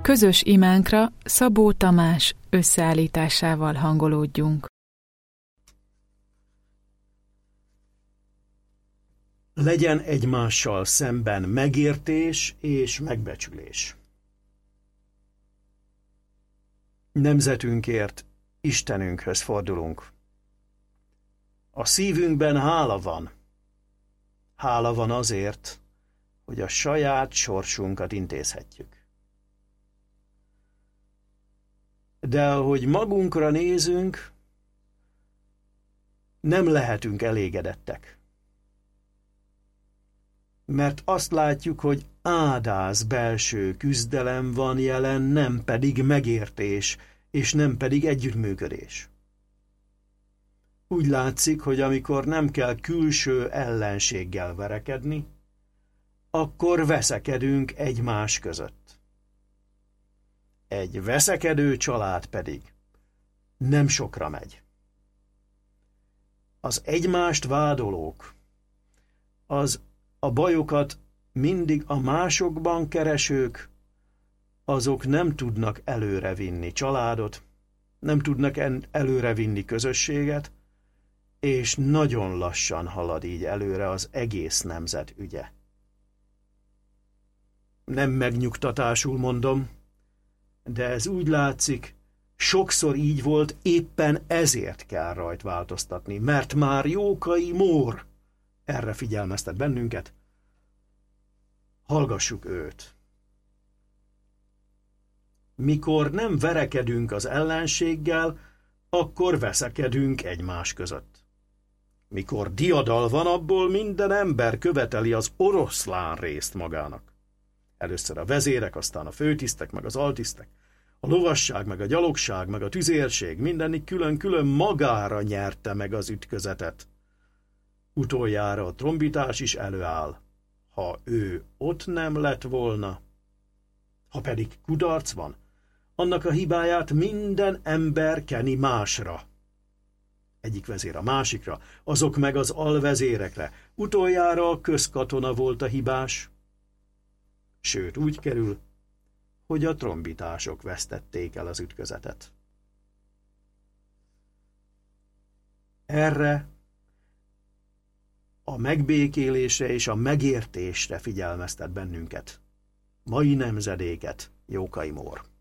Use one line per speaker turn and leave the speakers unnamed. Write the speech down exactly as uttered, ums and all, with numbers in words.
közös imánkra Szabó Tamás összeállításával hangolódjunk.
Legyen egymással szemben megértés és megbecsülés. Nemzetünkért Istenünkhöz fordulunk. A szívünkben hála van. Hála van azért, hogy a saját sorsunkat intézhetjük. De ahogy magunkra nézünk, nem lehetünk elégedettek. Mert azt látjuk, hogy ádáz belső küzdelem van jelen, nem pedig megértés, és nem pedig együttműködés. Úgy látszik, hogy amikor nem kell külső ellenséggel verekedni, akkor veszekedünk egymás között. Egy veszekedő család pedig nem sokra megy. Az egymást vádolók, az a bajokat mindig a másokban keresők, azok nem tudnak előrevinni családot, nem tudnak előrevinni közösséget, és nagyon lassan halad így előre az egész nemzet ügye. Nem megnyugtatásul mondom, de ez úgy látszik, sokszor így volt, éppen ezért kell rajt változtatni, mert már Jókai Mór erre figyelmeztet bennünket. Hallgassuk őt. Mikor nem verekedünk az ellenséggel, akkor veszekedünk egymás között. Mikor diadal van, abból minden ember követeli az oroszlán részt magának. Először a vezérek, aztán a főtisztek, meg az altisztek, a lovasság, meg a gyalogság, meg a tüzérség, mindenik külön-külön magára nyerte meg az ütközetet. Utoljára a trombitás is előáll. Ha ő ott nem lett volna, ha pedig kudarc van, annak a hibáját minden ember keni másra. Egyik vezér a másikra, azok meg az alvezérekre. Utoljára a közkatona volt a hibás. Sőt, úgy kerül, hogy a trombitások vesztették el az ütközetet. Erre a megbékélésre és a megértésre figyelmeztet bennünket, mai nemzedéket Jókai Mór.